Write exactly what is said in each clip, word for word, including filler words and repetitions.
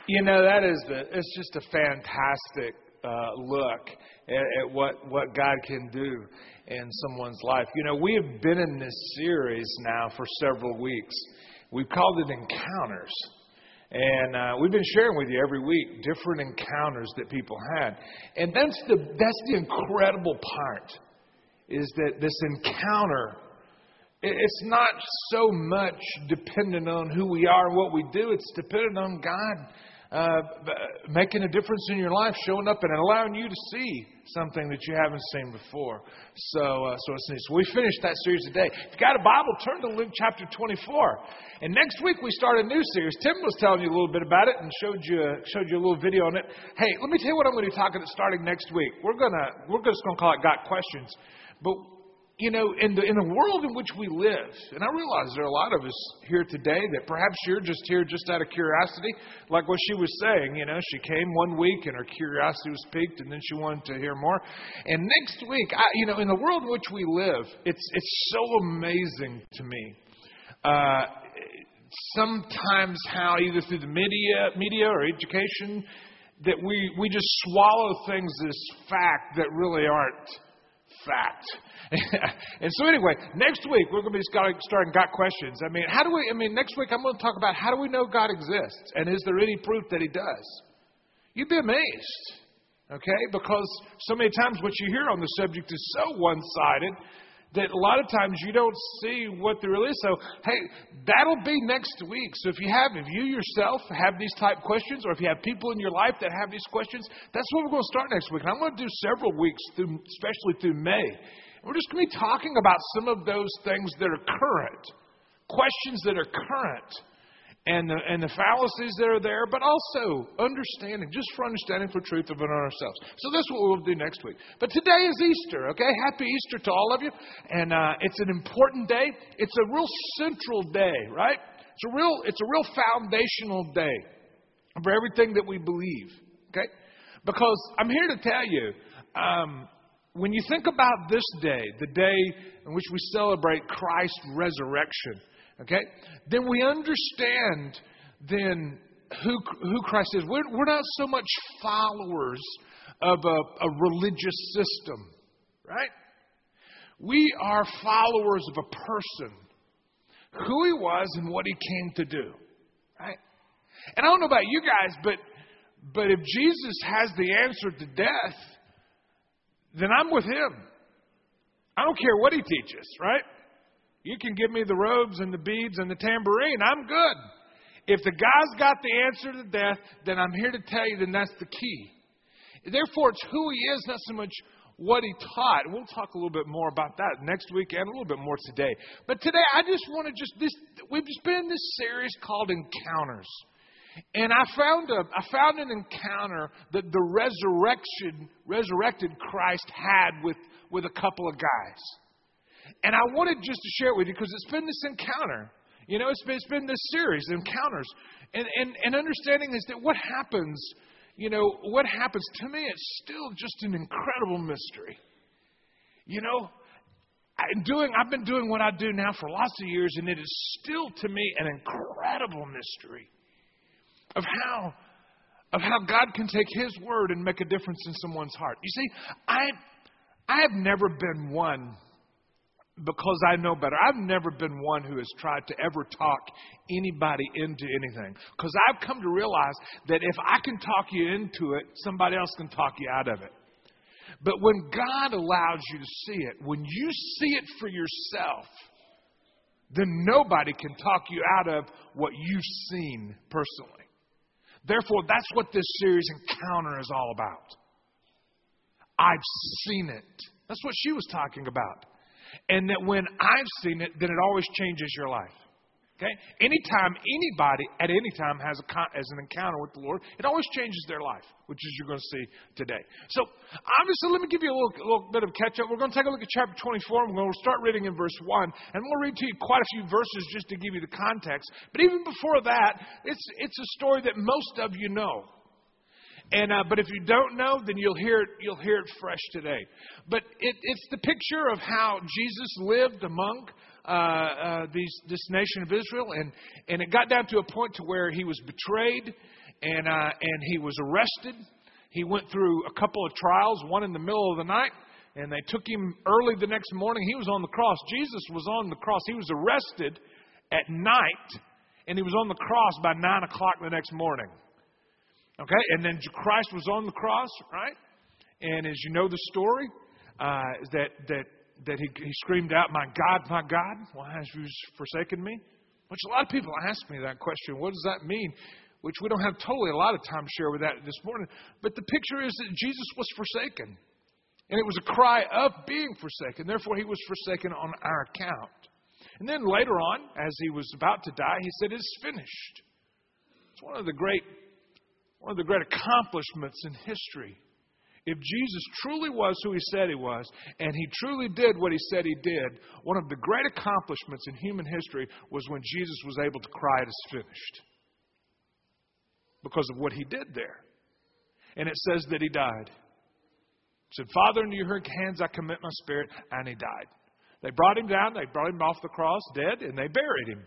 You know, that is the, it's just a fantastic uh, look at, at what, what God can do in someone's life. You know, we have been in this series now for several weeks. We've called it Encounters. And uh, we've been sharing with you every week different encounters that people had. And that's the that's the incredible part, is that this encounter, it's not so much dependent on who we are and what we do. It's dependent on God uh, making a difference in your life, showing up and allowing you to see something that you haven't seen before. So, uh, so it's neat. So we finished that series today. If you got a Bible, turn to Luke chapter twenty-four. And next week we start a new series. Tim was telling you a little bit about it and showed you showed you a little video on it. Hey, let me tell you what I'm going to be talking about starting next week. We're gonna we're just going to call it Got Questions, but. You know, in the in the world in which we live, and I realize there are a lot of us here today that perhaps you're just here just out of curiosity, like what she was saying. You know, she came one week and her curiosity was piqued, and then she wanted to hear more. And next week, I, you know, in the world in which we live, it's it's so amazing to me. Uh, sometimes how either through the media, media or education, that we we just swallow things as fact that really aren't fact. And so anyway, next week we're going to be starting, starting Got Questions. I mean, how do we, I mean, next week I'm going to talk about how do we know God exists? And is there any proof that He does? You'd be amazed, okay? Because so many times what you hear on the subject is so one-sided that a lot of times you don't see what there really is. So, hey, that'll be next week. So if you have, if you yourself have these type questions, or if you have people in your life that have these questions, that's what we're going to start next week. And I'm going to do several weeks, through, especially through May. We're just going to be talking about some of those things that are current, questions that are current, and the, and the fallacies that are there, but also understanding, just for understanding for truth of it on ourselves. So that's what we'll do next week. But today is Easter, okay? Happy Easter to all of you. And uh, it's an important day. It's a real central day, right? It's a real, it's a real foundational day for everything that we believe, okay? Because I'm here to tell you, um, when you think about this day, the day in which we celebrate Christ's resurrection, okay, then we understand then who who Christ is. We're, we're not so much followers of a, a religious system, right? We are followers of a person, who He was and what He came to do, right? And I don't know about you guys, but but if Jesus has the answer to death, then I'm with Him. I don't care what He teaches, right? You can give me the robes and the beads and the tambourine. I'm good. If the guy's got the answer to death, then I'm here to tell you, then that's the key. Therefore, it's who He is, not so much what He taught. We'll talk a little bit more about that next week and a little bit more today. But today, I just want to just, this, we've just been in this series called Encounters. And I found a, I found an encounter that the resurrection, resurrected Christ had with, with a couple of guys. And I wanted just to share it with you because it's been this encounter. You know, it's been, it's been this series, Encounters. And, and, and understanding is that what happens, you know, what happens, to me, it's still just an incredible mystery. You know, I'm doing, I've been doing what I do now for lots of years, and it is still, to me, an incredible mystery. Of how, of how God can take His word and make a difference in someone's heart. You see, I, I have never been one, because I know better, I've never been one who has tried to ever talk anybody into anything. Because I've come to realize that if I can talk you into it, somebody else can talk you out of it. But when God allows you to see it, when you see it for yourself, then nobody can talk you out of what you've seen personally. Therefore, that's what this series Encounter is all about. I've seen it. That's what she was talking about. And that when I've seen it, then it always changes your life. Okay? Anytime anybody at any time has a has an encounter with the Lord, it always changes their life, which is you're going to see today. So obviously, let me give you a little, a little bit of catch up. We're going to take a look at chapter twenty-four. We're going to start reading in verse one, and we'll read to you quite a few verses just to give you the context. But even before that, it's it's a story that most of you know. And uh, but if you don't know, then you'll hear it. You'll hear it fresh today. But it, it's the picture of how Jesus lived among uh, uh, these this nation of Israel, and and it got down to a point to where He was betrayed, and uh, and he was arrested. He went through a couple of trials, one in the middle of the night, and they took him early the next morning. He was on the cross. Jesus was on the cross. He was arrested at night, and he was on the cross by nine o'clock the next morning. Okay, and then Christ was on the cross, right? And as you know the story, uh, that that that he, he screamed out, "My God, my God, why have you forsaken me?" Which a lot of people ask me that question. What does that mean? Which we don't have totally a lot of time to share with that this morning. But the picture is that Jesus was forsaken. And it was a cry of being forsaken. Therefore, he was forsaken on our account. And then later on, as he was about to die, he said, "It's finished." It's one of the great, one of the great accomplishments in history. If Jesus truly was who he said he was, and he truly did what he said he did, one of the great accomplishments in human history was when Jesus was able to cry, "It is finished." Because of what he did there. And it says that he died. He said, "Father, into your hands I commit my spirit," and he died. They brought him down, they brought him off the cross dead, and they buried him.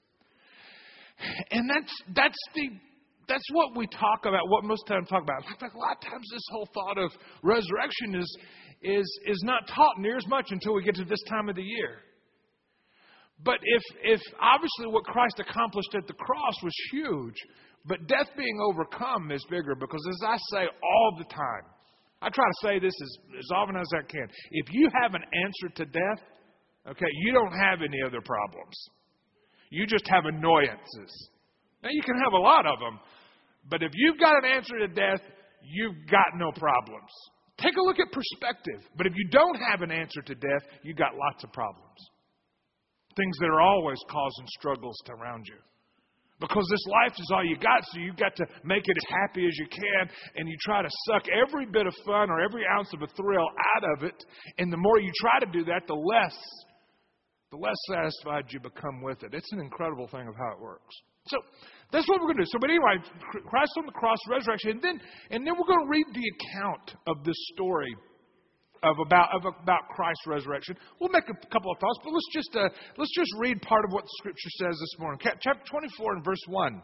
And that's that's the that's what we talk about, what most times talk about. In fact, a lot of times this whole thought of resurrection is is is not taught near as much until we get to this time of the year. But if if obviously what Christ accomplished at the cross was huge, but death being overcome is bigger, because as I say all the time, I try to say this as, as often as I can. If you have an answer to death, okay, you don't have any other problems. You just have annoyances. Now, you can have a lot of them, but if you've got an answer to death, you've got no problems. Take a look at perspective. But if you don't have an answer to death, you've got lots of problems. Things that are always causing struggles around you. Because this life is all you got, so you've got to make it as happy as you can, and you try to suck every bit of fun or every ounce of a thrill out of it. And the more you try to do that, the less, the less satisfied you become with it. It's an incredible thing of how it works. So that's what we're going to do. So, but anyway, Christ on the cross, resurrection, and then and then we're going to read the account of this story. Of about of about Christ's resurrection. We'll make a couple of thoughts, but let's just uh, let's just read part of what the Scripture says this morning. Chapter twenty-four and verse one.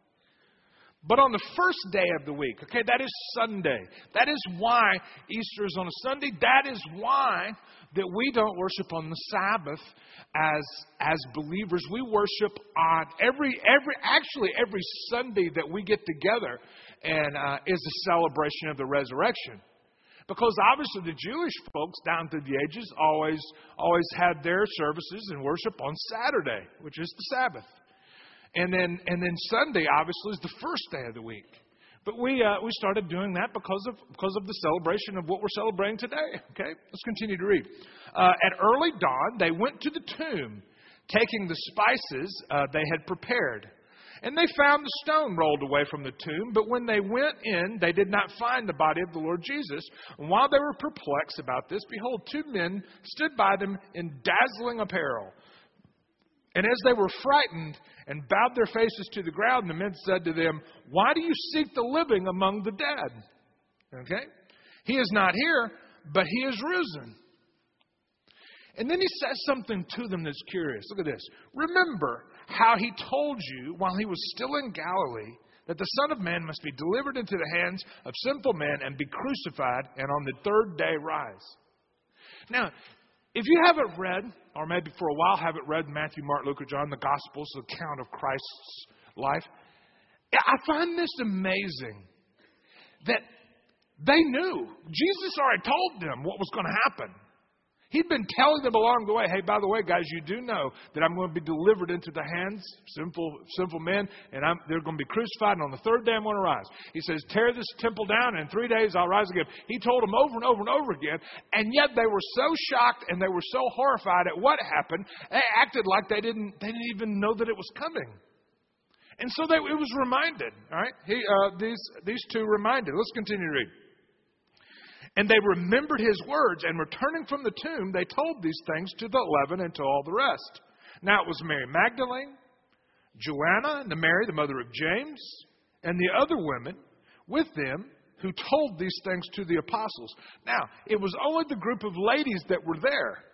But on the first day of the week, okay, that is Sunday. That is why Easter is on a Sunday. That is why that we don't worship on the Sabbath as as believers. We worship on every every actually every Sunday that we get together, and uh, is a celebration of the resurrection. Because obviously the Jewish folks down through the ages always always had their services and worship on Saturday, which is the Sabbath. And then and then Sunday obviously is the first day of the week. But we uh, we started doing that because of because of the celebration of what we're celebrating today. Okay, let's continue to read. Uh, at early dawn, they went to the tomb, taking the spices uh, they had prepared. And they found the stone rolled away from the tomb, but when they went in, they did not find the body of the Lord Jesus. And while they were perplexed about this, behold, two men stood by them in dazzling apparel. And as they were frightened and bowed their faces to the ground, the men said to them, "Why do you seek the living among the dead?" Okay? "He is not here, but he is risen." And then he says something to them that's curious. Look at this. "Remember how he told you while he was still in Galilee that the Son of Man must be delivered into the hands of sinful men and be crucified and on the third day rise." Now, if you haven't read, or maybe for a while haven't read Matthew, Mark, Luke, or John, the Gospels, the account of Christ's life, I find this amazing that they knew. Jesus already told them what was going to happen. He'd been telling them along the way, "Hey, by the way, guys, you do know that I'm going to be delivered into the hands of sinful, sinful men, and I'm, they're going to be crucified, and on the third day I'm going to rise." He says, "Tear this temple down, and in three days I'll rise again." He told them over and over and over again, and yet they were so shocked and they were so horrified at what happened, they acted like they didn't they didn't even know that it was coming. And so they, it was reminded, all right? He, uh, these, these two reminded. Let's continue to read. "And they remembered his words, and returning from the tomb, they told these things to the eleven and to all the rest. Now it was Mary Magdalene, Joanna, and Mary, the mother of James, and the other women with them who told these things to the apostles." Now, it was only the group of ladies that were there.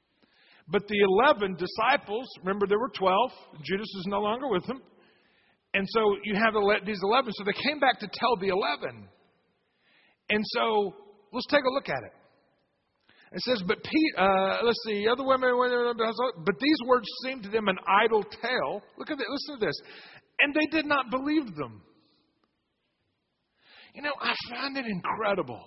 But the eleven disciples, remember there were twelve, Judas is no longer with them, And so you have these eleven. So they came back to tell the eleven. And so let's take a look at it. It says, but Pete, uh, let's see, other women, but these words seemed to them an idle tale. Look at it, listen to this. And they did not believe them. You know, I find it incredible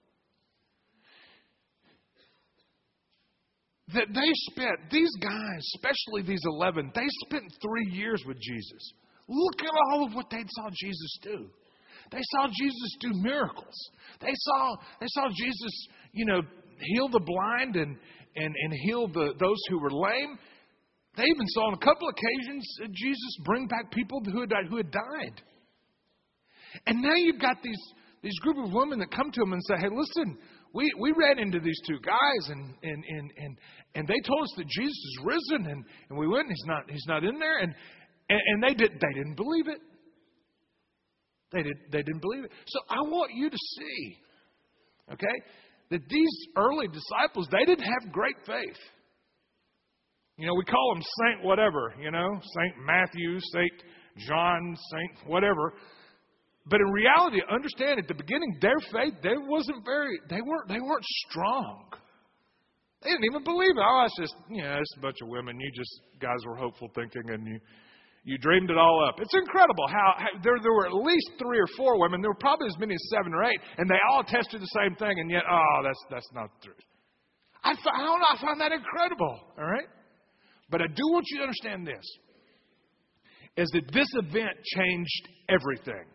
that they spent, these guys, especially these eleven, they spent three years with Jesus. Look at all of what they saw Jesus do. They saw Jesus do miracles. They saw, they saw Jesus, you know, heal the blind and, and, and heal the, those who were lame. They even saw on a couple occasions Jesus bring back people who had died, who had died. And now you've got these, these group of women that come to him and say, hey, listen, we, we ran into these two guys and, and, and, and, and they told us that Jesus is risen, and, and we went and he's not, he's not in there. And, and, and they, did, they didn't believe it. They, did, they didn't believe it. So I want you to see, okay, that these early disciples, they didn't have great faith. You know, we call them Saint whatever, you know, Saint Matthew, Saint John, Saint whatever. But in reality, understand at the beginning, their faith, they wasn't very, they weren't, they weren't strong. They didn't even believe it. Oh, it's just, you know, it's a bunch of women. You just, guys were hopeful thinking and you, you dreamed it all up. It's incredible how, how there, there were at least three or four women. There were probably as many as seven or eight, and they all attested the same thing, and yet, oh, that's that's not the truth. I, I don't know, I find that incredible, all right? But I do want you to understand this, is that this event changed everything.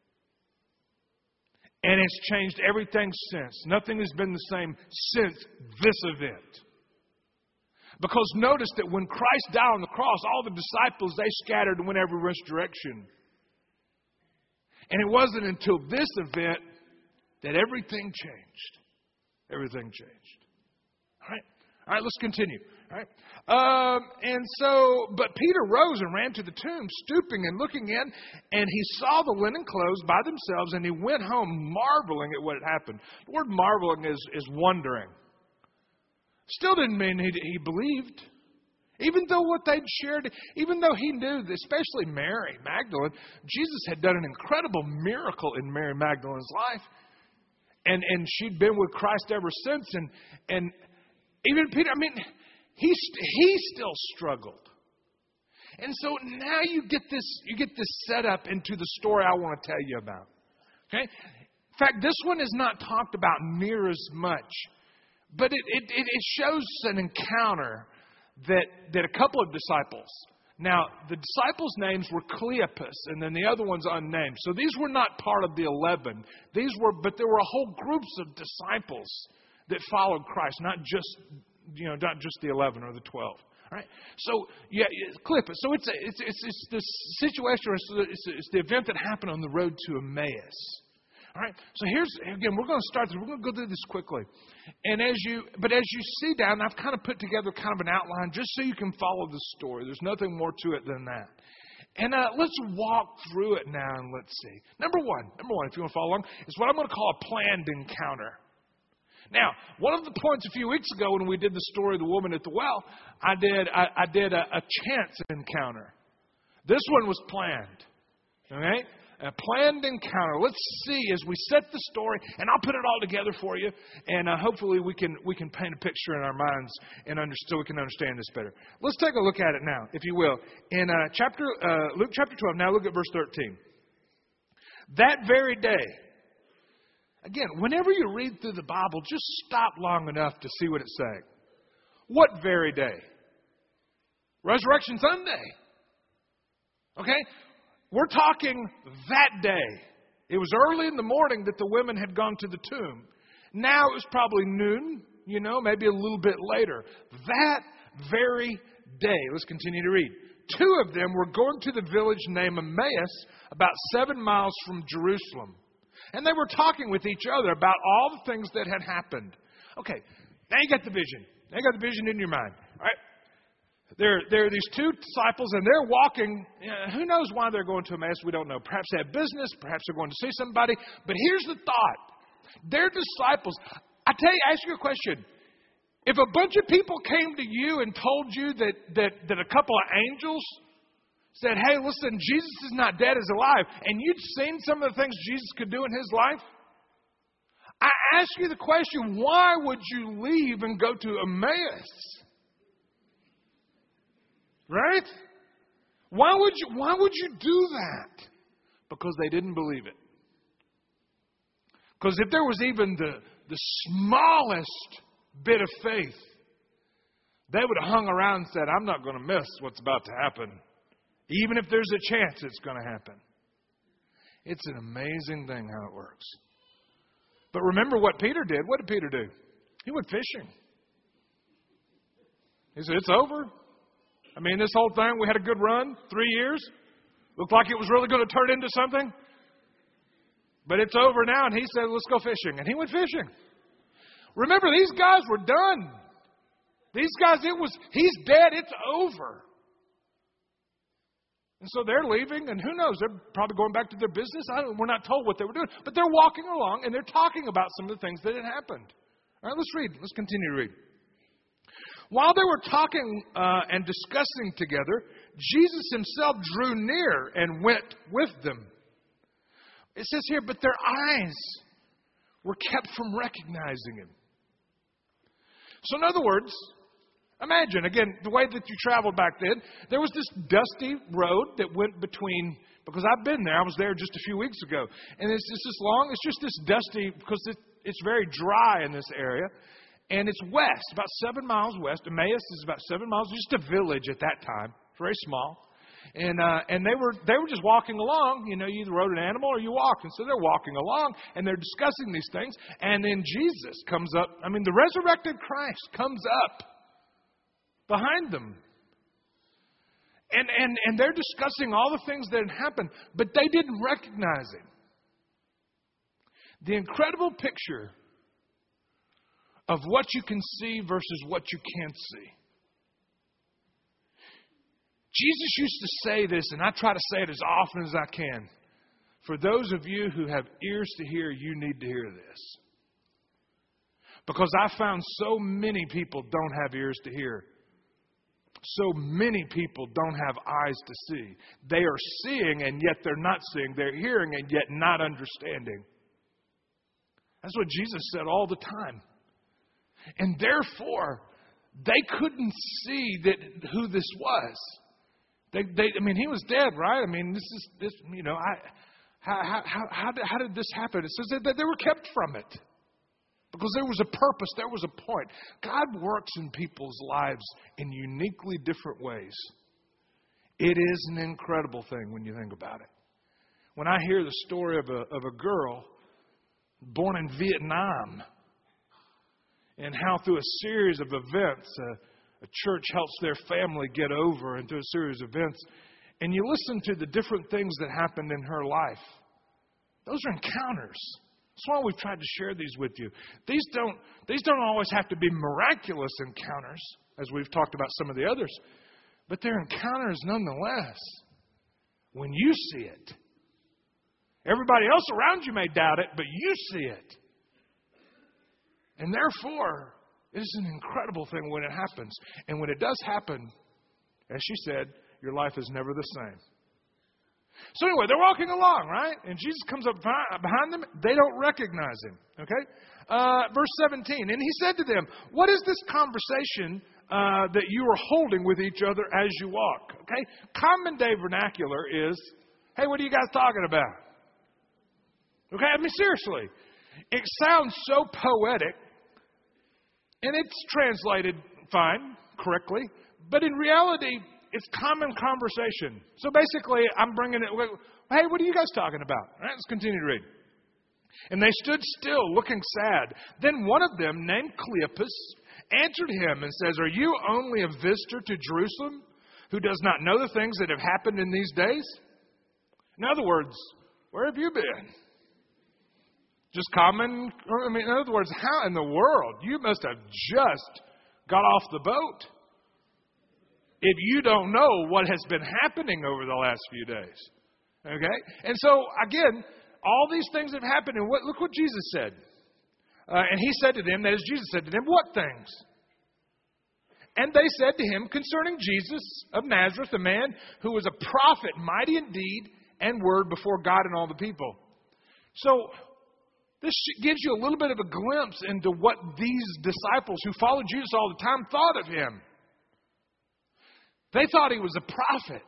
And it's changed everything since. Nothing has been the same since this event. Because notice that when Christ died on the cross, all the disciples, they scattered and went every which direction. And it wasn't until this event that everything changed. Everything changed. All right? All right, let's continue. All right. Um, and so, but Peter rose and ran to the tomb, stooping and looking in, and he saw the linen clothes by themselves, and he went home marveling at what had happened. The word marveling is, is wondering. Still didn't mean he, he believed. Even though what they'd shared, even though he knew, that especially Mary Magdalene, Jesus had done an incredible miracle in Mary Magdalene's life. And and she'd been with Christ ever since. And and even Peter, I mean, he he still struggled. And so now you get this you get this setup into the story I want to tell you about. Okay? In fact, this one is not talked about near as much. But it, it, it shows an encounter that, that a couple of disciples. Now, the disciples' names were Cleopas, and then the other one's unnamed. So these were not part of the eleven. These were, but there were whole groups of disciples that followed Christ, not just, you know, not just the eleven or the twelve. All right. So yeah, Cleopas. So it's a, it's it's it's this situation. It's, it's the event that happened on the road to Emmaus. All right. So here's, again, we're going to start this. We're going to go through this quickly. And as you, but as you see down, I've kind of put together kind of an outline just so you can follow the story. There's nothing more to it than that. And uh, let's walk through it now and let's see. Number one, number one, if you want to follow along, is what I'm going to call a planned encounter. Now, one of the points a few weeks ago when we did the story of the woman at the well, I did, I, I did a, a chance encounter. This one was planned. Okay? A planned encounter. Let's see as we set the story, and I'll put it all together for you, and uh, hopefully we can we can paint a picture in our minds and under, so we can understand this better. Let's take a look at it now, if you will. In uh, chapter uh, Luke chapter twelve. Now look at verse thirteen. That very day. Again, whenever you read through the Bible, just stop long enough to see what it's saying. What very day? Resurrection Sunday. Okay. We're talking that day. It was early in the morning that the women had gone to the tomb. Now it was probably noon, you know, maybe a little bit later. That very day. Let's continue to read. Two of them were going to the village named Emmaus, about seven miles from Jerusalem. And they were talking with each other about all the things that had happened. Okay, now you got the vision. Now you got the vision in your mind. All right. There, there are these two disciples, and they're walking. You know, who knows why they're going to Emmaus? We don't know. Perhaps they have business. Perhaps they're going to see somebody. But here's the thought. They're disciples. I tell you, ask you a question. If a bunch of people came to you and told you that, that, that a couple of angels said, hey, listen, Jesus is not dead, he's alive, and you'd seen some of the things Jesus could do in his life, I ask you the question, why would you leave and go to Emmaus? Right? Why would you, why would you do that? Because they didn't believe it. Because if there was even the, the smallest bit of faith, they would have hung around and said, I'm not going to miss what's about to happen. Even if there's a chance it's going to happen. It's an amazing thing how it works. But remember what Peter did. What did Peter do? He went fishing. He said, it's over. I mean, this whole thing, we had a good run, three years. Looked like it was really going to turn into something. But it's over now, and he said, let's go fishing. And he went fishing. Remember, these guys were done. These guys, it was, he's dead, it's over. And so they're leaving, and who knows, they're probably going back to their business. I don't, we're not told what they were doing. But they're walking along, and they're talking about some of the things that had happened. All right, let's read. Let's continue to read. While they were talking uh, and discussing together, Jesus himself drew near and went with them. It says here, but their eyes were kept from recognizing him. So in other words, imagine, again, the way that you traveled back then, there was this dusty road that went between, because I've been there, I was there just a few weeks ago, and it's just this long, it's just this dusty, because it, it's very dry in this area, and it's west, about seven miles west. Emmaus is about seven miles, just a village at that time, it's very small. And uh, and they were they were just walking along. You know, you either rode an animal or you walked. And so they're walking along and they're discussing these things. And then Jesus comes up. I mean, the resurrected Christ comes up behind them. And, and, and they're discussing all the things that had happened. But they didn't recognize him. The incredible picture of what you can see versus what you can't see. Jesus used to say this, and I try to say it as often as I can. For those of you who have ears to hear, you need to hear this. Because I found so many people don't have ears to hear. So many people don't have eyes to see. They are seeing, and yet they're not seeing. They're hearing, and yet not understanding. That's what Jesus said all the time. And therefore, they couldn't see that who this was. They, they, I mean, he was dead, right? I mean, this is, this, you know, I, how, how, how, did, how did this happen? It says that they were kept from it because there was a purpose, there was a point. God works in people's lives in uniquely different ways. It is an incredible thing when you think about it. When I hear the story of a, of a girl born in Vietnam and how through a series of events, uh, a church helps their family get over and through a series of events. And you listen to the different things that happened in her life. Those are encounters. That's why we've tried to share these with you. These don't, these don't always have to be miraculous encounters, as we've talked about some of the others. But they're encounters nonetheless. When you see it. Everybody else around you may doubt it, but you see it. And therefore, it's an incredible thing when it happens. And when it does happen, as she said, your life is never the same. So anyway, they're walking along, right? And Jesus comes up behind them. They don't recognize him. Okay? Uh, verse seventeen. And he said to them, what is this conversation uh, that you are holding with each other as you walk? Okay? Common day vernacular is, hey, what are you guys talking about? Okay? I mean, seriously. It sounds so poetic. And it's translated fine, correctly. But in reality, it's common conversation. So basically, I'm bringing it, hey, what are you guys talking about? All right, let's continue to read. And they stood still, looking sad. Then one of them, named Cleopas, answered him and says, are you only a visitor to Jerusalem who does not know the things that have happened in these days? In other words, where have you been? Just common, I mean, in other words, how in the world? You must have just got off the boat if you don't know what has been happening over the last few days. Okay? And so, again, all these things have happened. And what, look what Jesus said. Uh, and he said to them, that is, Jesus said to them, what things? And they said to him concerning Jesus of Nazareth, a man who was a prophet, mighty in deed and word before God and all the people. So this gives you a little bit of a glimpse into what these disciples who followed Jesus all the time thought of him. They thought he was a prophet,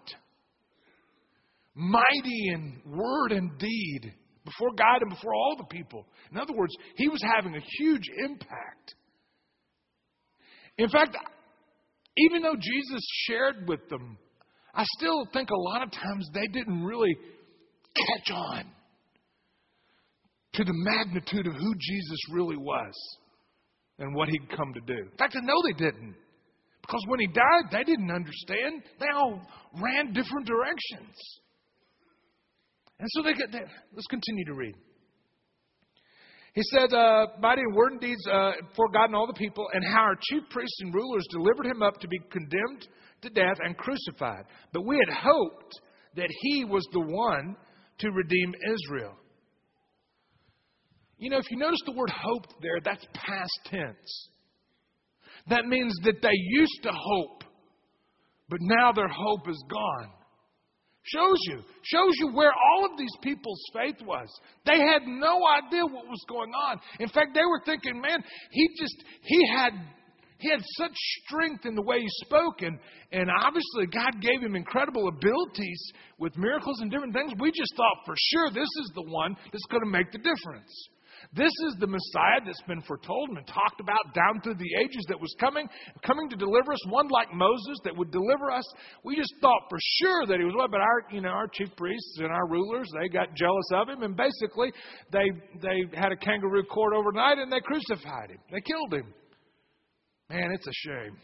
mighty in word and deed before God and before all the people. In other words, he was having a huge impact. In fact, even though Jesus shared with them, I still think a lot of times they didn't really catch on to the magnitude of who Jesus really was and what he'd come to do. In fact, I know they didn't. Because when he died, they didn't understand. They all ran different directions. And so they get there. Let's continue to read. He said, uh, mighty in word and deeds uh, for God and all the people, and how our chief priests and rulers delivered him up to be condemned to death and crucified. But we had hoped that he was the one to redeem Israel. You know, if you notice the word hoped there, that's past tense. That means that they used to hope, but now their hope is gone. Shows you, shows you where all of these people's faith was. They had no idea what was going on. In fact, they were thinking, man, he just, he had, he had such strength in the way he spoke. And, and obviously God gave him incredible abilities with miracles and different things. We just thought for sure this is the one that's going to make the difference. This is the Messiah that's been foretold and talked about down through the ages that was coming, coming to deliver us, one like Moses that would deliver us. We just thought for sure that he was, well, but our, you know, our chief priests and our rulers, they got jealous of him, and basically they they had a kangaroo court overnight and they crucified him. They killed him. Man, it's a shame.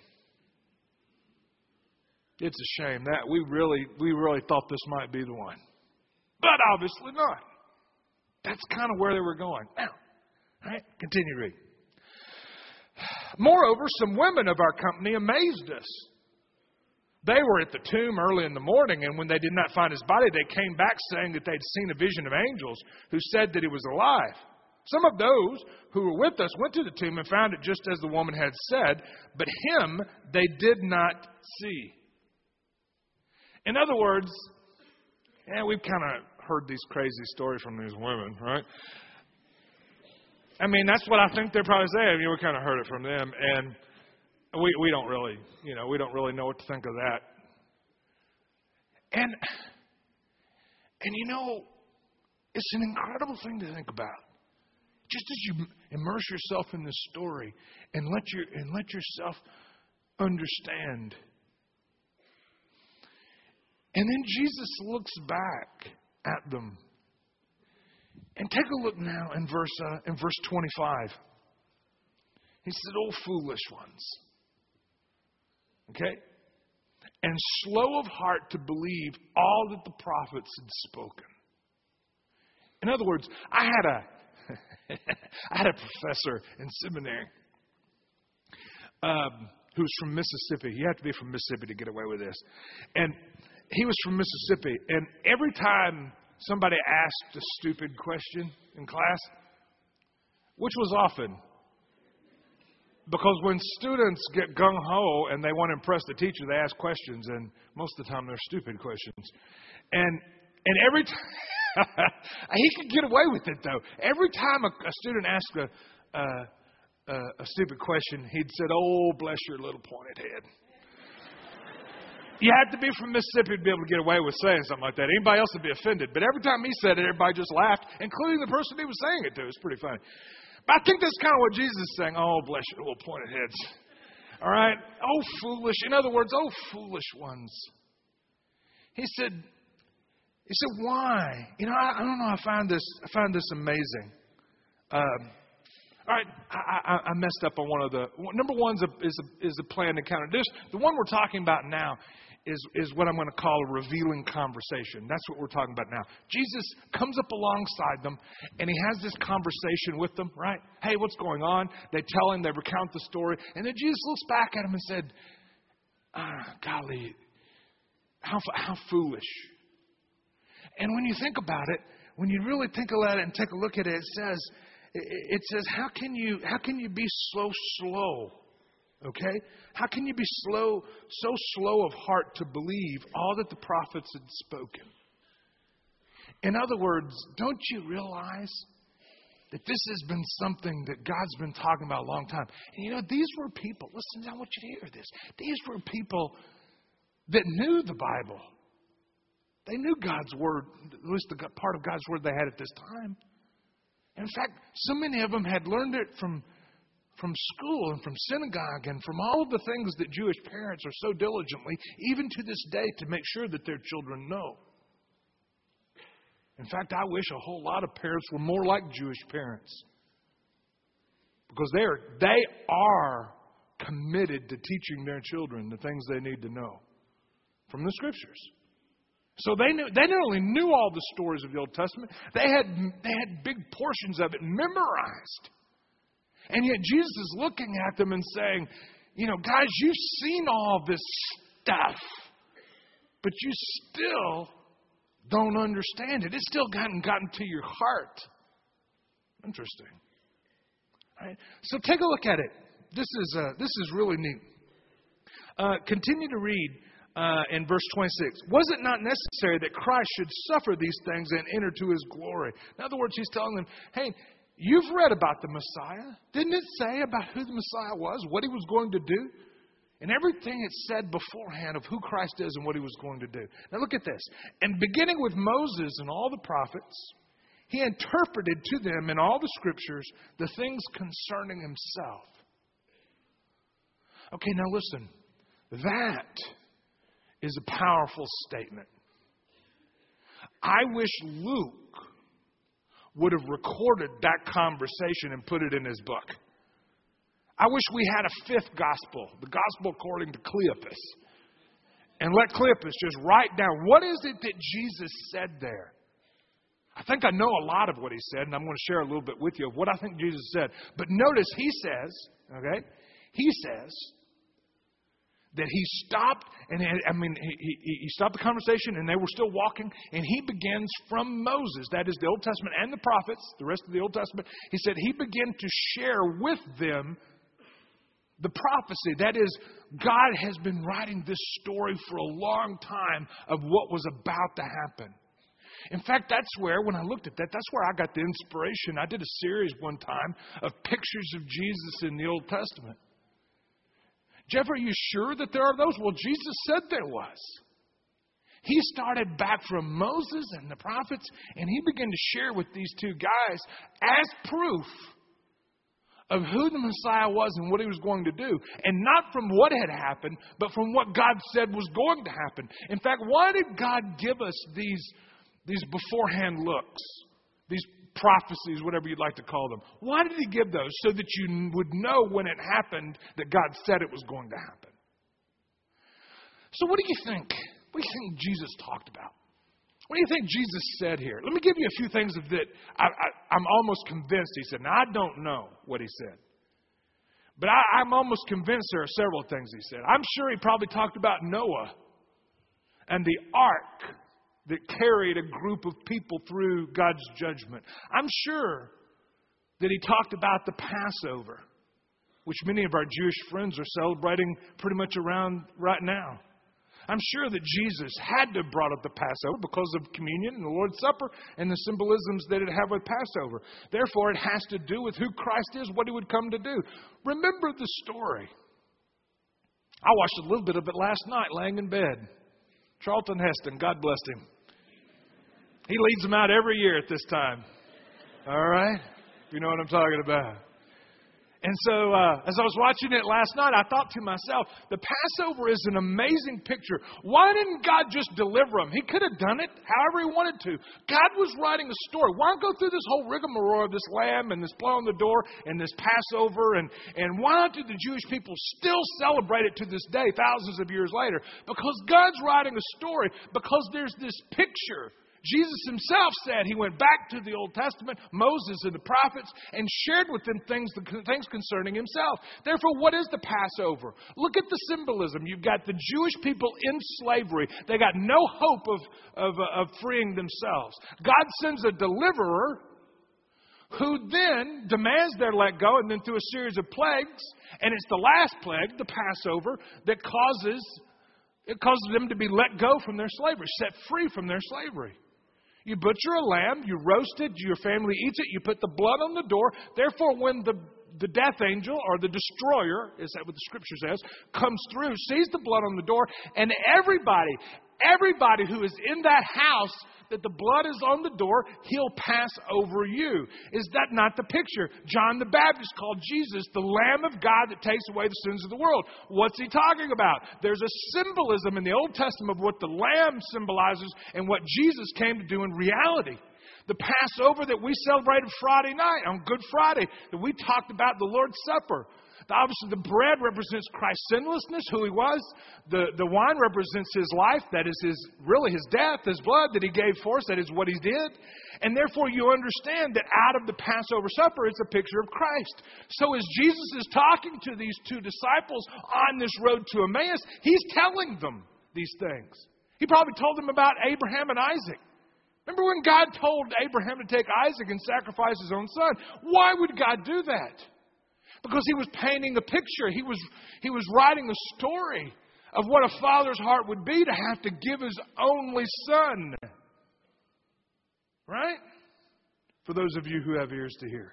It's a shame that we really we really thought this might be the one, but obviously not. That's kind of where they were going. Now, all right, continue to read. Moreover, some women of our company amazed us. They were at the tomb early in the morning, and when they did not find his body, they came back saying that they'd seen a vision of angels who said that he was alive. Some of those who were with us went to the tomb and found it just as the woman had said, but him they did not see. In other words, yeah, we've kind of heard these crazy stories from these women, right? I mean, that's what I think they're probably saying. I mean, we kind of heard it from them, and we we don't really, you know, we don't really know what to think of that. And and you know, it's an incredible thing to think about. Just as you immerse yourself in this story and let your and let yourself understand. And then Jesus looks back at them. And take a look now in verse uh, in verse twenty-five. He said, "Oh, foolish ones." Okay? "And slow of heart to believe all that the prophets had spoken." In other words, I had a I had a professor in seminary um, who was from Mississippi. You have to be from Mississippi to get away with this. And he was from Mississippi, and every time somebody asked a stupid question in class, which was often, because when students get gung-ho and they want to impress the teacher, they ask questions, and most of the time they're stupid questions. And and every time, he could get away with it, though. Every time a, a student asked a, a, a, a stupid question, he'd said, "Oh, bless your little pointed head." You had to be from Mississippi to be able to get away with saying something like that. Anybody else would be offended. But every time he said it, everybody just laughed, including the person he was saying it to. It's pretty funny. But I think that's kind of what Jesus is saying. Oh, bless your little pointed heads. All right? Oh, foolish. In other words, oh, foolish ones. He said, he said, why? You know, I, I don't know. I find this, I find this amazing. Um, all right, I, I, I messed up on one of the, number one is a, is a, is a planned encounter. This, the one we're talking about now is, is what I'm going to call a revealing conversation. That's what we're talking about now. Jesus comes up alongside them, and he has this conversation with them, right? Hey, what's going on? They tell him, they recount the story, and then Jesus looks back at him and said, ah, golly, how, how foolish. And when you think about it, when you really think about it and take a look at it, it says, it says, how can you, how can you be so slow Okay? How can you be slow, so slow of heart to believe all that the prophets had spoken? In other words, don't you realize that this has been something that God's been talking about a long time? And you know, these were people, listen, I want you to hear this. These were people that knew the Bible. They knew God's Word, at least the part of God's Word they had at this time. In fact, so many of them had learned it from, from school and from synagogue and from all of the things that Jewish parents are so diligently, even to this day, to make sure that their children know. In fact, I wish a whole lot of parents were more like Jewish parents. Because they are, they are committed to teaching their children the things they need to know from the Scriptures. So they knew, they not only knew all the stories of the Old Testament, they had, they had big portions of it memorized. And yet Jesus is looking at them and saying, you know, guys, you've seen all this stuff, but you still don't understand it. It's still gotten gotten to your heart. Interesting. All right. So take a look at it. This is uh, this is really neat. Uh, continue to read uh, in verse twenty-six. Was it not necessary that Christ should suffer these things and enter to His glory? In other words, He's telling them, hey, you've read about the Messiah. Didn't it say about who the Messiah was, what He was going to do? And everything it said beforehand of who Christ is and what He was going to do. Now look at this. And beginning with Moses and all the prophets, He interpreted to them in all the Scriptures the things concerning Himself. Okay, now listen. That is a powerful statement. I wish Luke would have recorded that conversation and put it in his book. I wish we had a fifth gospel, the gospel according to Cleopas. And let Cleopas just write down, what is it that Jesus said there? I think I know a lot of what He said, and I'm going to share a little bit with you of what I think Jesus said. But notice He says, okay, He says that He stopped, and I mean, he, he, he stopped the conversation, and they were still walking, and He begins from Moses, that is the Old Testament and the prophets, the rest of the Old Testament. He said He began to share with them the prophecy. That is, God has been writing this story for a long time of what was about to happen. In fact, that's where, when I looked at that, that's where I got the inspiration. I did a series one time of pictures of Jesus in the Old Testament. Jeff, are you sure that there are those? Well, Jesus said there was. He started back from Moses and the prophets, and He began to share with these two guys as proof of who the Messiah was and what He was going to do. And not from what had happened, but from what God said was going to happen. In fact, why did God give us these, these beforehand looks? These prophecies, whatever you'd like to call them. Why did He give those? So that you would know when it happened that God said it was going to happen. So what do you think? What do you think Jesus talked about? What do you think Jesus said here? Let me give you a few things of that I, I, I'm almost convinced He said. Now, I don't know what He said. But I, I'm almost convinced there are several things He said. I'm sure He probably talked about Noah and the ark that carried a group of people through God's judgment. I'm sure that He talked about the Passover, which many of our Jewish friends are celebrating pretty much around right now. I'm sure that Jesus had to have brought up the Passover because of communion and the Lord's Supper and the symbolisms that it had with Passover. Therefore, it has to do with who Christ is, what He would come to do. Remember the story. I watched a little bit of it last night laying in bed. Charlton Heston, God bless him. He leads them out every year at this time. All right? You know what I'm talking about. And so uh, as I was watching it last night, I thought to myself, the Passover is an amazing picture. Why didn't God just deliver them? He could have done it however He wanted to. God was writing a story. Why go through this whole rigmarole of this lamb and this blow on the door and this Passover? And, and why do the Jewish people still celebrate it to this day, thousands of years later? Because God's writing a story, because there's this picture. Jesus Himself said He went back to the Old Testament, Moses and the prophets, and shared with them things, things concerning Himself. Therefore, what is the Passover? Look at the symbolism. You've got the Jewish people in slavery. They got no hope of, of, of freeing themselves. God sends a deliverer who then demands they're let go, and then through a series of plagues, and it's the last plague, the Passover, that causes it causes them to be let go from their slavery, set free from their slavery. You butcher a lamb, you roast it, your family eats it, you put the blood on the door. Therefore, when the, the death angel or the destroyer, is that what the scripture says, comes through, sees the blood on the door, and everybody, everybody who is in that house that the blood is on the door, he'll pass over you. Is that not the picture? John the Baptist called Jesus the Lamb of God that takes away the sins of the world. What's he talking about? There's a symbolism in the Old Testament of what the Lamb symbolizes and what Jesus came to do in reality. The Passover that we celebrated Friday night, on Good Friday, that we talked about the Lord's Supper. Obviously, the bread represents Christ's sinlessness, who he was. The, the wine represents his life, that is his really his death, his blood that he gave for us, that is what he did. And therefore, you understand that out of the Passover supper, it's a picture of Christ. So as Jesus is talking to these two disciples on this road to Emmaus, he's telling them these things. He probably told them about Abraham and Isaac. Remember when God told Abraham to take Isaac and sacrifice his own son? Why would God do that? Because he was painting a picture. He was, he was writing a story of what a father's heart would be to have to give his only son. Right? For those of you who have ears to hear.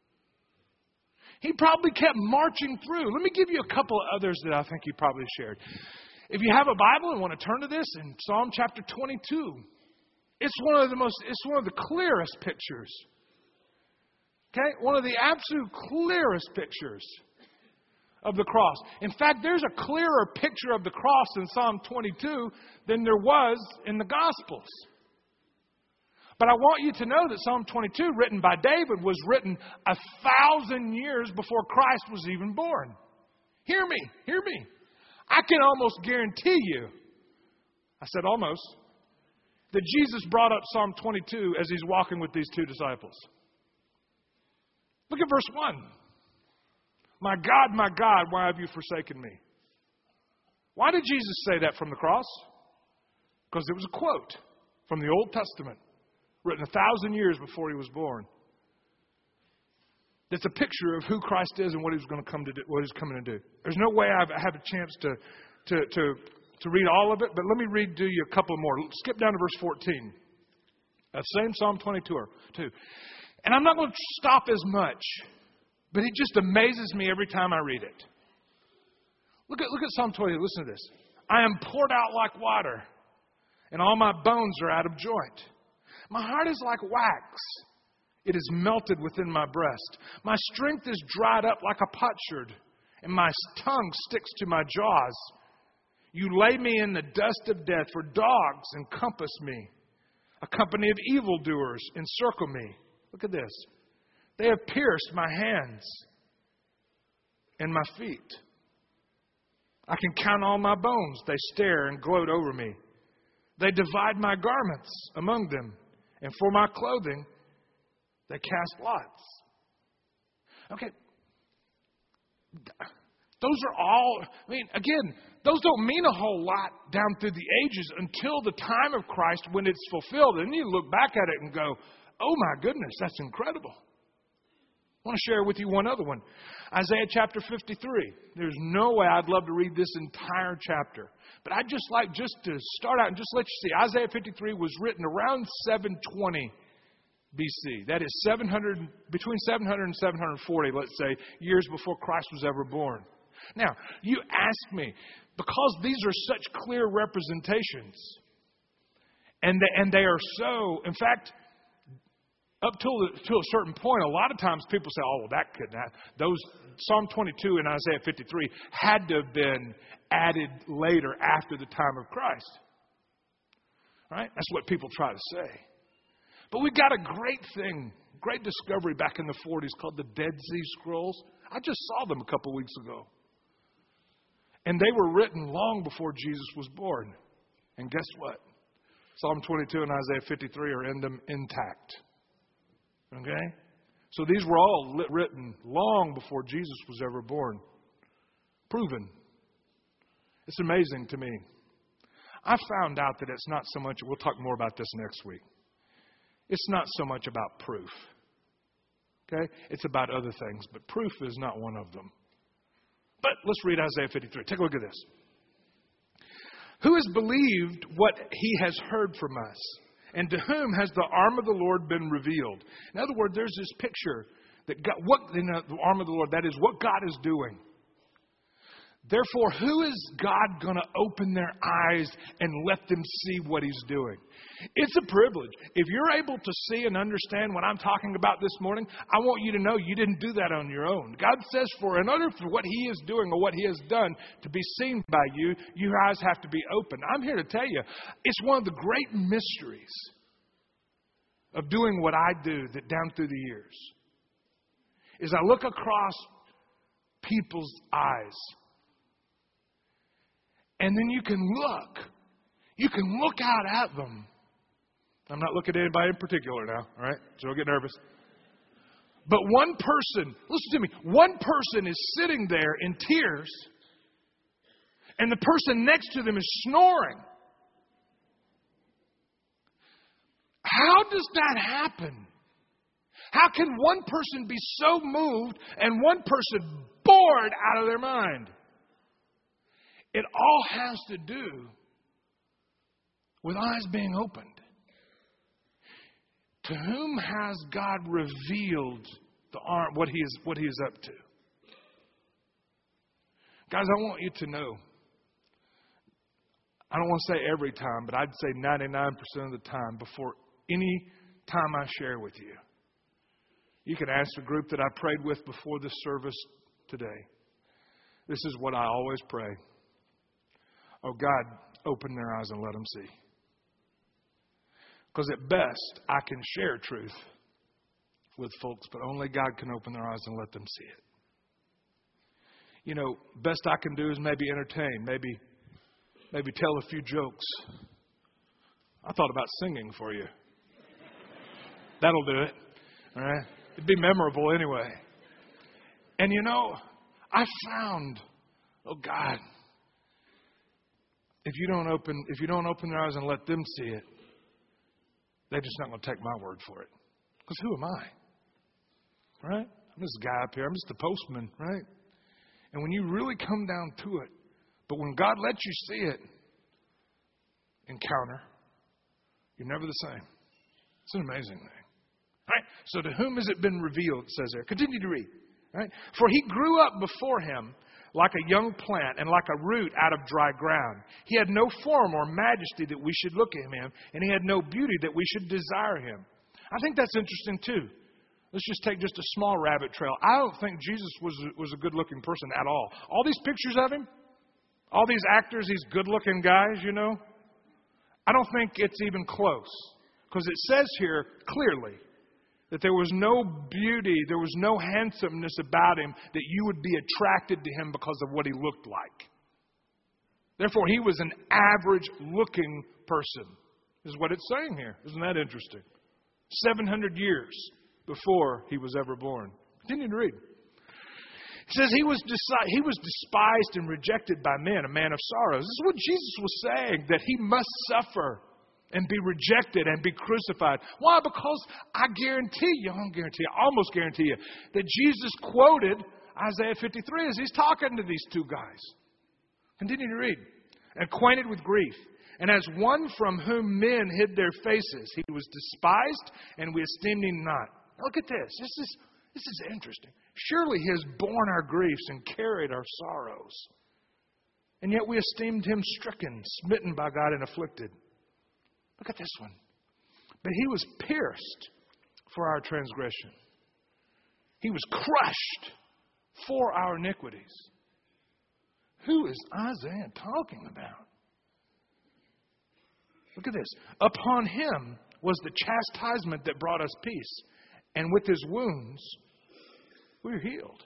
He probably kept marching through. Let me give you a couple of others that I think he probably shared. If you have a Bible and want to turn to this, in Psalm chapter twenty-two, it's one of the most, it's one of the clearest pictures. Okay, one of the absolute clearest pictures of the cross. In fact, there's a clearer picture of the cross in Psalm twenty-two than there was in the Gospels. But I want you to know that Psalm twenty-two, written by David, was written a thousand years before Christ was even born. Hear me, hear me. I can almost guarantee you, I said almost, that Jesus brought up Psalm twenty-two as he's walking with these two disciples. Look at verse one. My God, my God, why have you forsaken me? Why did Jesus say that from the cross? Because it was a quote from the Old Testament, written a thousand years before he was born. It's a picture of who Christ is and what he's going to come to do, what he's coming to do. There's no way I have a chance to, to, to, to read all of it, but let me read to you a couple more. Skip down to verse fourteen. That same Psalm twenty-two. And I'm not going to stop as much, but it just amazes me every time I read it. Look at, look at Psalm twenty. Listen to this. I am poured out like water, and all my bones are out of joint. My heart is like wax. It is melted within my breast. My strength is dried up like a potsherd, and my tongue sticks to my jaws. You lay me in the dust of death, for dogs encompass me. A company of evildoers encircle me. Look at this. They have pierced my hands and my feet. I can count all my bones. They stare and gloat over me. They divide my garments among them, and for my clothing they cast lots. Okay. Those are all, I mean, again, those don't mean a whole lot down through the ages until the time of Christ when it's fulfilled. And you look back at it and go, oh my goodness, that's incredible. I want to share with you one other one. Isaiah chapter fifty-three. There's no way I'd love to read this entire chapter. But I'd just like just to start out and just let you see. Isaiah fifty-three was written around seven twenty B C. That is seven hundred, between seven hundred and seven forty, let's say, years before Christ was ever born. Now, you ask me, because these are such clear representations, and they, and they are so, in fact, up till the, to a certain point, a lot of times people say, oh, well, that couldn't happen. Those, Psalm twenty-two and Isaiah fifty-three had to have been added later after the time of Christ. Right? That's what people try to say. But we got a great thing, great discovery back in the forties called the Dead Sea Scrolls. I just saw them a couple weeks ago. And they were written long before Jesus was born. And guess what? Psalm twenty-two and Isaiah fifty-three are in them intact. Okay? So these were all lit, written long before Jesus was ever born. Proven. It's amazing to me. I found out that it's not so much, we'll talk more about this next week. It's not so much about proof. Okay? It's about other things, but proof is not one of them. But let's read Isaiah fifty-three. Take a look at this. Who has believed what he has heard from us? And to whom has the arm of the Lord been revealed? In other words, there's this picture that God, what in the arm of the Lord, that is what God is doing. Therefore, who is God going to open their eyes and let them see what He's doing? It's a privilege. If you're able to see and understand what I'm talking about this morning, I want you to know you didn't do that on your own. God says for in order for what He is doing or what He has done to be seen by you, your eyes have to be open. I'm here to tell you, it's one of the great mysteries of doing what I do that down through the years is I look across people's eyes. And then you can look. You can look out at them. I'm not looking at anybody in particular now, all right? So don't get nervous. But one person, listen to me, one person is sitting there in tears, and the person next to them is snoring. How does that happen? How can one person be so moved and one person bored out of their mind? It all has to do with eyes being opened. To whom has God revealed the arm, what He is, what He is up to? Guys, I want you to know, I don't want to say every time, but I'd say ninety-nine percent of the time before any time I share with you. You can ask the group that I prayed with before this service today. This is what I always pray. Oh, God, open their eyes and let them see. Because at best, I can share truth with folks, but only God can open their eyes and let them see it. You know, best I can do is maybe entertain, maybe, maybe tell a few jokes. I thought about singing for you. That'll do it. All right? It'd be memorable anyway. And you know, I found, oh God, If you don't open, if you don't open their eyes and let them see it, they're just not going to take my word for it. Because who am I? Right? I'm just a guy up here. I'm just a postman, right? And when you really come down to it, but when God lets you see it, encounter, you're never the same. It's an amazing thing. Right? So to whom has it been revealed, it says there. Continue to read. Right? For he grew up before him like a young plant and like a root out of dry ground. He had no form or majesty that we should look at him, and he had no beauty that we should desire him. I think that's interesting too. Let's just take just a small rabbit trail. I don't think Jesus was, was a good-looking person at all. All these pictures of him, all these actors, these good-looking guys, you know, I don't think it's even close. Because it says here clearly that there was no beauty, there was no handsomeness about him that you would be attracted to him because of what he looked like. Therefore, he was an average-looking person, is what it's saying here. Isn't that interesting? seven hundred years before he was ever born. Continue to read. It says he was desi- he was despised and rejected by men, a man of sorrows. This is what Jesus was saying, that he must suffer and be rejected and be crucified. Why? Because I guarantee you, I don't guarantee you, I almost guarantee you, that Jesus quoted Isaiah fifty-three as he's talking to these two guys. Continue to read. Acquainted with grief, and as one from whom men hid their faces, he was despised, and we esteemed him not. Look at this. This is this is interesting. Surely he has borne our griefs and carried our sorrows. And yet we esteemed him stricken, smitten by God, and afflicted. Look at this one. But he was pierced for our transgression. He was crushed for our iniquities. Who is Isaiah talking about? Look at this. Upon him was the chastisement that brought us peace, and with his wounds we're healed.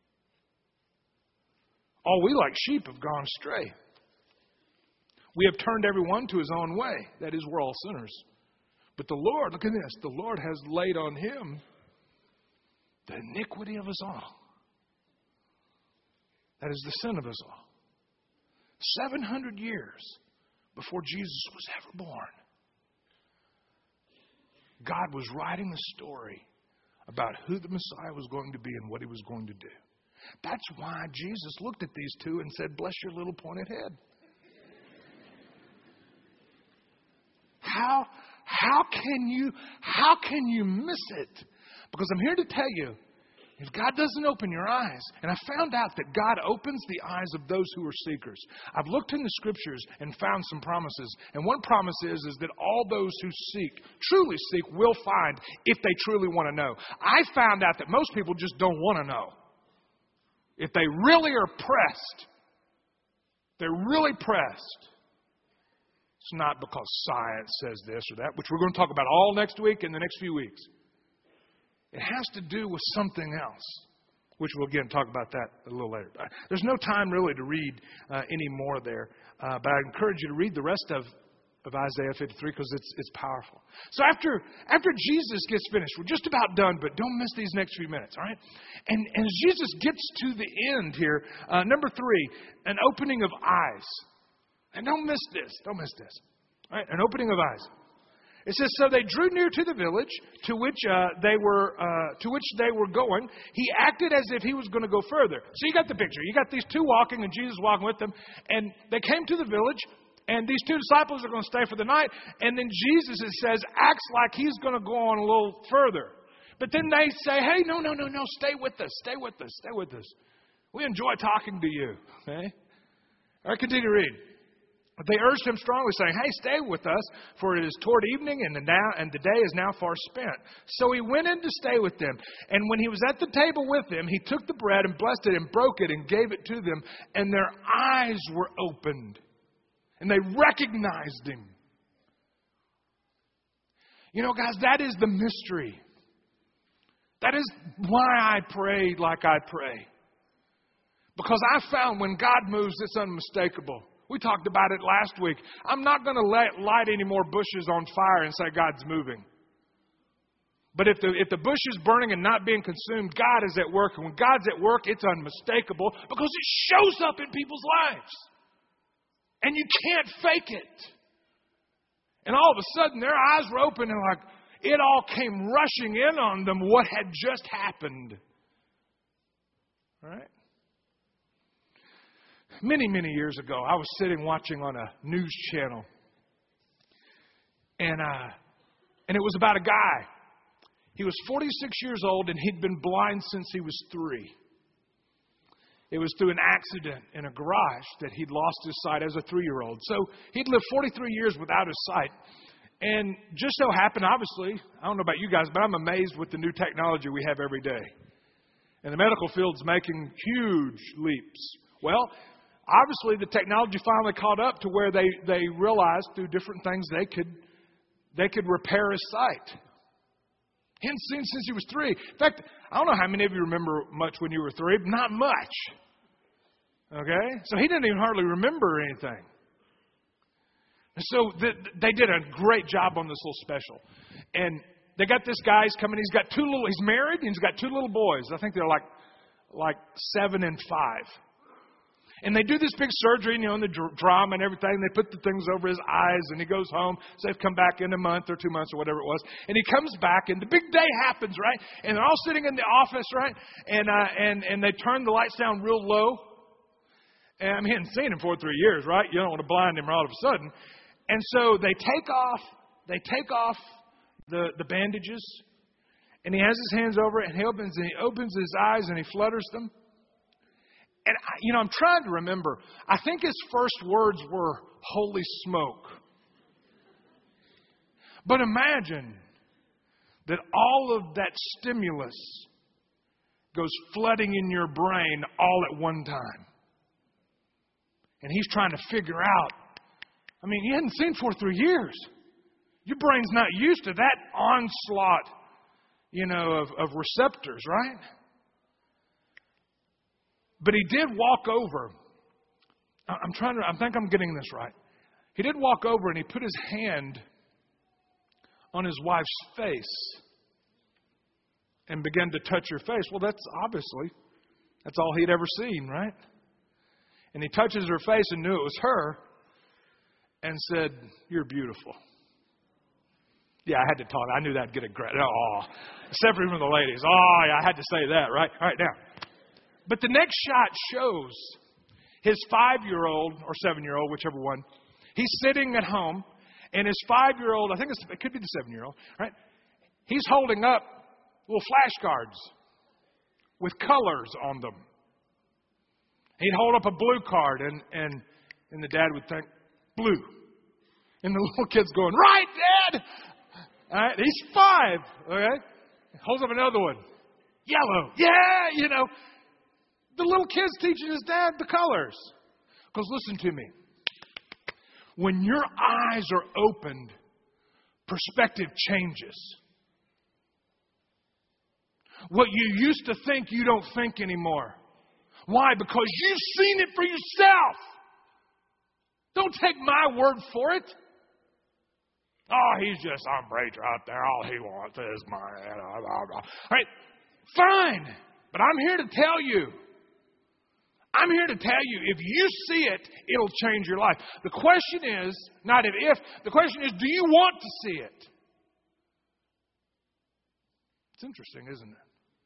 All we like sheep have gone astray. We have turned everyone to his own way. That is, we're all sinners. But the Lord, look at this, the Lord has laid on him the iniquity of us all. That is the sin of us all. seven hundred years before Jesus was ever born, God was writing the story about who the Messiah was going to be and what he was going to do. That's why Jesus looked at these two and said, bless your little pointed head. How, how can you, how can you miss it? Because I'm here to tell you, if God doesn't open your eyes, and I found out that God opens the eyes of those who are seekers. I've looked in the scriptures and found some promises. And one promise is, is that all those who seek, truly seek, will find if they truly want to know. I found out that most people just don't want to know. If they really are pressed, they're really pressed. It's not because science says this or that, which we're going to talk about all next week and the next few weeks. It has to do with something else, which we'll again talk about that a little later. There's no time really to read uh, any more there, uh, but I encourage you to read the rest of, of Isaiah fifty-three because it's it's powerful. So after after Jesus gets finished, we're just about done, but don't miss these next few minutes, all right? And, and as Jesus gets to the end here, uh, number three, an opening of eyes. And don't miss this. Don't miss this. All right, an opening of eyes. It says, so they drew near to the village to which uh, they were uh, to which they were going. He acted as if he was going to go further. So you got the picture. You got these two walking and Jesus walking with them. And they came to the village. And these two disciples are going to stay for the night. And then Jesus, it says, acts like he's going to go on a little further. But then they say, hey, no, no, no, no, stay with us. Stay with us. Stay with us. We enjoy talking to you. Okay? All right, continue to read. They urged him strongly, saying, hey, stay with us, for it is toward evening, and the, now, and the day is now far spent. So he went in to stay with them. And when he was at the table with them, he took the bread and blessed it and broke it and gave it to them. And their eyes were opened, and they recognized him. You know, guys, that is the mystery. That is why I pray like I pray. Because I found when God moves, it's unmistakable. We talked about it last week. I'm not going to let light any more bushes on fire and say God's moving. But if the, if the bush is burning and not being consumed, God is at work. And when God's at work, it's unmistakable because it shows up in people's lives. And you can't fake it. And all of a sudden, their eyes were open and like it all came rushing in on them what had just happened. All right? Many, many years ago, I was sitting watching on a news channel. And uh, and it was about a guy. He was forty-six years old and he'd been blind since he was three. It was through an accident in a garage that he'd lost his sight as a three-year-old. So he'd lived forty-three years without his sight. And just so happened, obviously, I don't know about you guys, but I'm amazed with the new technology we have every day. And the medical field's making huge leaps. Well, obviously, the technology finally caught up to where they, they realized through different things they could they could repair his sight. He hadn't seen since he was three. In fact, I don't know how many of you remember much when you were three, but not much. Okay? So he didn't even hardly remember anything. And so the, they did a great job on this little special. And they got this guy, he's coming, he's got two little, he's married, and he's got two little boys. I think they're like, like seven and five. And they do this big surgery, you know, in the dr- drama and everything. They put the things over his eyes, and he goes home. So they've come back in a month or two months or whatever it was. And he comes back, and the big day happens, right? And they're all sitting in the office, right? And uh, and and they turn the lights down real low. And I mean, he hadn't seen him for three years, right? You don't want to blind him all of a sudden. And so they take off, they take off the, the bandages, and he has his hands over it, and he opens, and he opens his eyes, and he flutters them. And, I, you know, I'm trying to remember. I think his first words were, holy smoke. But imagine that all of that stimulus goes flooding in your brain all at one time. And he's trying to figure out. I mean, you hadn't seen for three years. Your brain's not used to that onslaught, you know, of, of receptors, right? But he did walk over. I'm trying to, I think I'm getting this right. He did walk over and he put his hand on his wife's face and began to touch her face. Well, that's obviously, that's all he'd ever seen, right? And he touches her face and knew it was her and said, "You're beautiful." Yeah, I had to talk. I knew that'd get a great, oh, except for even the ladies. Oh, yeah, I had to say that, right? All right, now. But the next shot shows his five-year-old or seven-year-old, whichever one. He's sitting at home, and his five-year-old, I think it's, it could be the seven-year-old, right? He's holding up little flashcards with colors on them. He'd hold up a blue card, and, and, and the dad would think, blue. And the little kid's going, right, Dad! All right, he's five, okay? Holds up another one. Yellow. Yeah, you know. The little kid's teaching his dad the colors. Because listen to me. When your eyes are opened, perspective changes. What you used to think, you don't think anymore. Why? Because you've seen it for yourself. Don't take my word for it. Oh, he's just some preacher out there. All he wants is money. All right, fine. But I'm here to tell you. I'm here to tell you, if you see it, it'll change your life. The question is, not if, if, the question is, do you want to see it? It's interesting, isn't it?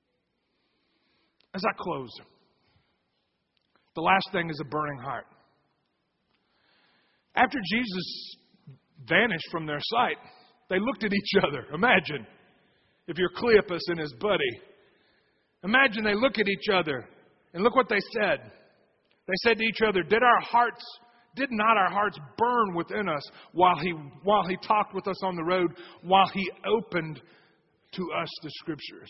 As I close, the last thing is a burning heart. After Jesus vanished from their sight, they looked at each other. Imagine if you're Cleopas and his buddy. Imagine they look at each other and look what they said. They said to each other, Did our hearts, did not our hearts burn within us while he while he talked with us on the road, while he opened to us the scriptures?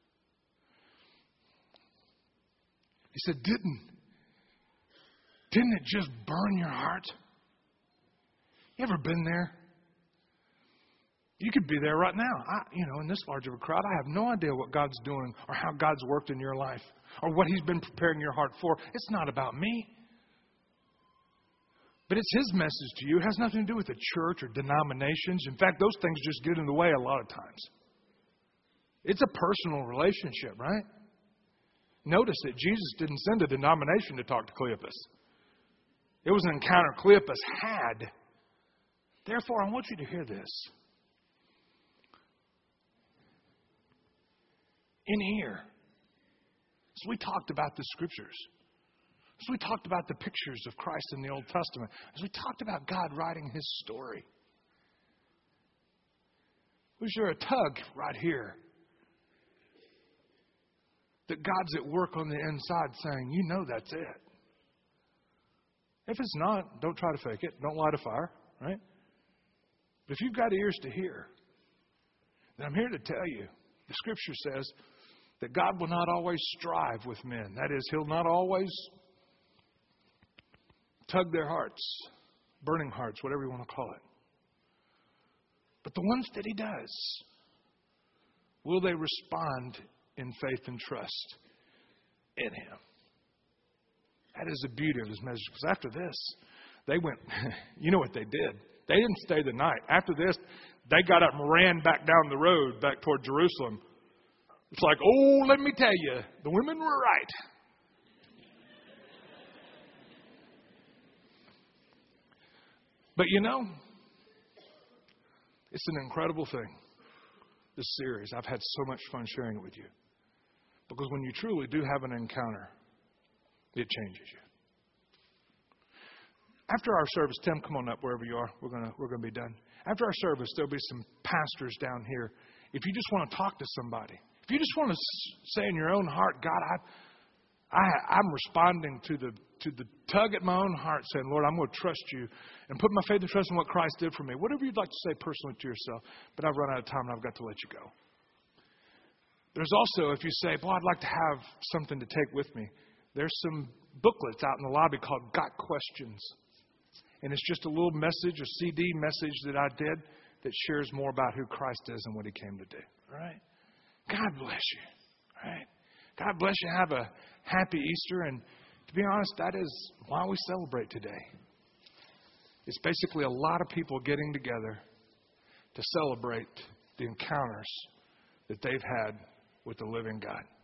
He said, Didn't, didn't it just burn your heart? You ever been there? You could be there right now. I, you know, in this large of a crowd, I have no idea what God's doing or how God's worked in your life or what He's been preparing your heart for. It's not about me. But it's His message to you. It has nothing to do with the church or denominations. In fact, those things just get in the way a lot of times. It's a personal relationship, right? Notice that Jesus didn't send a denomination to talk to Cleopas. It was an encounter Cleopas had. Therefore, I want you to hear this. In here, as we talked about the scriptures, as we talked about the pictures of Christ in the Old Testament, as we talked about God writing His story, was there a tug right here that God's at work on the inside saying, you know that's it. If it's not, don't try to fake it. Don't light a fire, right? But if you've got ears to hear, then I'm here to tell you, the Scripture says that God will not always strive with men. That is, He'll not always tug their hearts, burning hearts, whatever you want to call it. But the ones that He does, will they respond in faith and trust in Him? That is the beauty of this message. Because after this, they went, you know what they did? They didn't stay the night. After this, they got up and ran back down the road back toward Jerusalem. It's like, oh, let me tell you, the women were right. But you know, it's an incredible thing, this series. I've had so much fun sharing it with you. Because when you truly do have an encounter, it changes you. After our service, Tim, come on up wherever you are. We're gonna we're gonna be done. After our service, there'll be some pastors down here. If you just want to talk to somebody, if you just want to say in your own heart, God, I, I I'm responding to the to the tug at my own heart, saying, Lord, I'm going to trust you and put my faith and trust in what Christ did for me. Whatever you'd like to say personally to yourself, but I've run out of time and I've got to let you go. There's also, if you say, boy, I'd like to have something to take with me, there's some booklets out in the lobby called Got Questions. And it's just a little message, a C D message that I did that shares more about who Christ is and what He came to do. All right? God bless you. All right? God bless you. Have a happy Easter. And to be honest, that is why we celebrate today. It's basically a lot of people getting together to celebrate the encounters that they've had with the living God.